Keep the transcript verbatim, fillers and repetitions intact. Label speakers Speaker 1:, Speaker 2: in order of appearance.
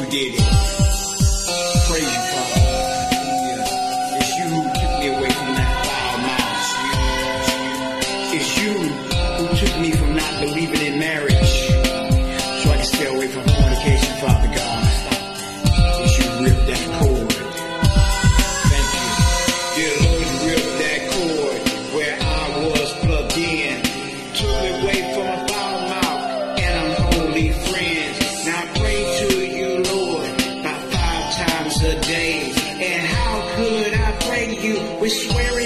Speaker 1: did it. Praise you, Father. Hallelujah. It's you who took me away from that foul mouth. It's you who took me from not believing in marriage, so I can stay away from fornication, Father God. It's you who ripped that cord. Thank you. Dear Lord, you ripped that cord where I was plugged in. Took me away from a foul mouth and unholy friends. Now I pray to you, Lord, about five times a day. And how could I pray to you with swearing